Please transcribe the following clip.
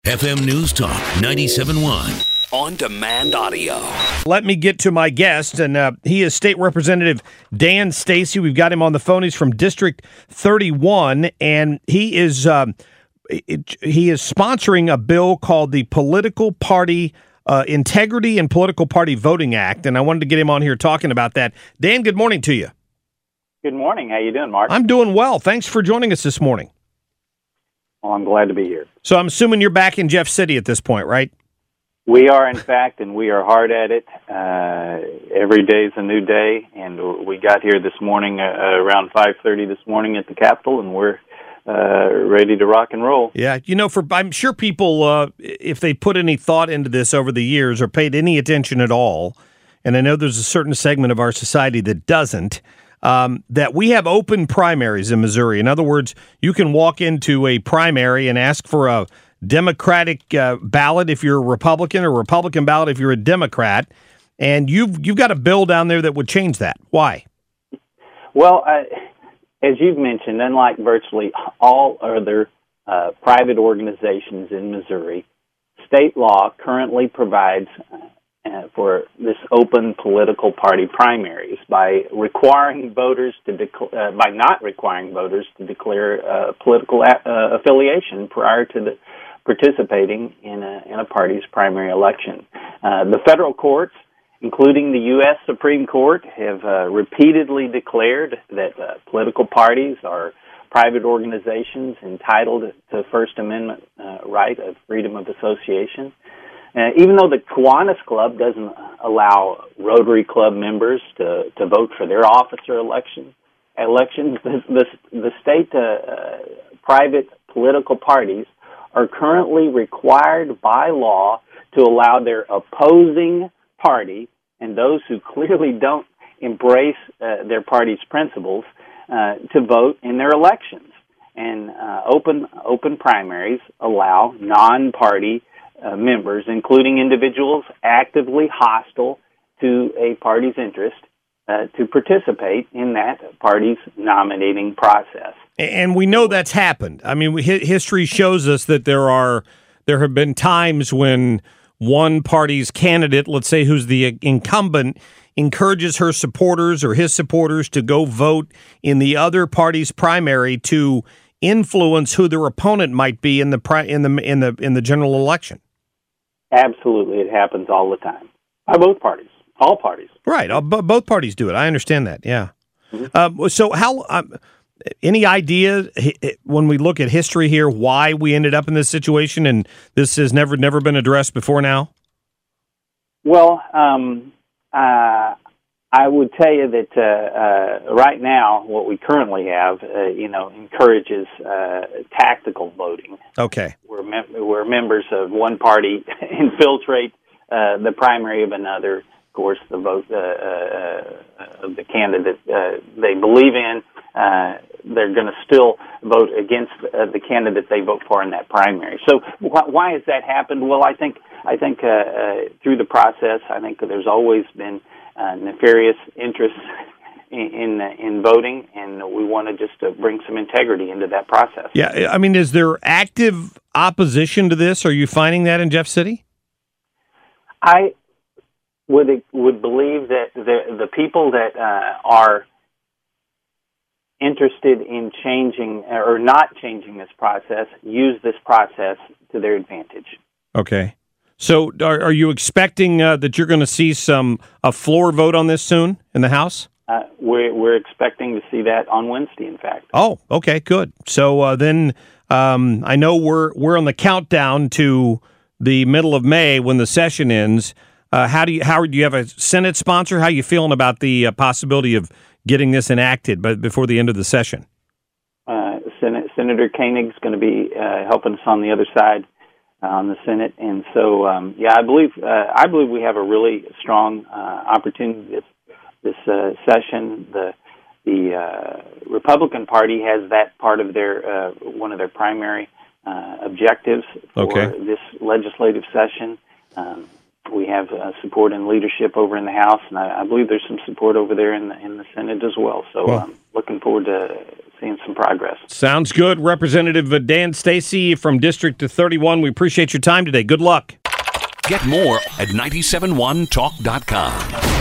FM News Talk 97.1. On demand audio. Let me get to my guest, and he is State Representative Dan Stacy. We've got him on the phone. He's from District 31, and he is sponsoring a bill called the Political Party Integrity and Political Party Voting Act, and I wanted to get him on here talking about that. Dan, good morning to you. Good morning. How you doing, Mark? I'm doing well. Thanks for joining us this morning. Well, I'm glad to be here. So I'm assuming you're back in Jeff City at this point, right? We are, in fact, and we are hard at it. Every day is a new day, and we got here this morning around 5:30 this morning at the Capitol, and we're ready to rock and roll. Yeah, I'm sure people, if they put any thought into this over the years or paid any attention at all, and I know there's a certain segment of our society that doesn't, that we have open primaries in Missouri. In other words, you can walk into a primary and ask for a Democratic ballot if you're a Republican, or Republican ballot if you're a Democrat, and you've got a bill down there that would change that. Why? Well, as you've mentioned, unlike virtually all other private organizations in Missouri, state law currently provides for this open political party primaries by requiring voters to by not requiring voters to declare political affiliation prior to participating in a party's primary election. The federal courts, including the U.S. Supreme Court, have repeatedly declared that political parties are private organizations entitled to First Amendment right of freedom of association. Even though the Kiwanis Club doesn't allow Rotary Club members to vote for their officer elections, the state private political parties are currently required by law to allow their opposing party and those who clearly don't embrace their party's principles to vote in their elections. And open primaries allow non-party members, including individuals actively hostile to a party's interest, to participate in that party's nominating process. And we know that's happened. I mean, history shows us that there have been times when one party's candidate, let's say who's the incumbent, encourages her supporters or his supporters to go vote in the other party's primary to influence who their opponent might be in the general election. Absolutely, it happens all the time by both parties, all parties. Right, both parties do it. I understand that. Yeah. Mm-hmm. So, how? Any idea when we look at history here why we ended up in this situation, and this has never been addressed before now? Well, I would tell you that right now, what we currently have, encourages tactical voting. Okay. Where members of one party infiltrate the primary of another. Of course, the vote of the candidate they believe in, they're going to still vote against the candidate they vote for in that primary. So why has that happened? Well, I think through the process, I think there's always been nefarious interests in voting, and we want to just bring some integrity into that process. Yeah, I mean, is there active opposition to this? Are you finding that in Jeff City? I would believe that the people that are interested in changing or not changing this process use this process to their advantage. Okay. So are you expecting that you're going to see a floor vote on this soon in the House? We're expecting to see that on Wednesday, in fact. Oh, okay, good. So then I know we're on the countdown to the middle of May when the session ends. Do you have a Senate sponsor? How are you feeling about the possibility of getting this enacted before the end of the session? Senator Koenig's going to be helping us on the other side on the Senate, and so I believe we have a really strong opportunity this session. The Republican Party has that part of their one of their primary objectives for this legislative session. We have support and leadership over in the House, and I believe there's some support over there in the Senate as well. So I'm looking forward to seeing some progress. Sounds good. Representative Dan Stacy from District 31, we appreciate your time today. Good luck. Get more at 971talk.com.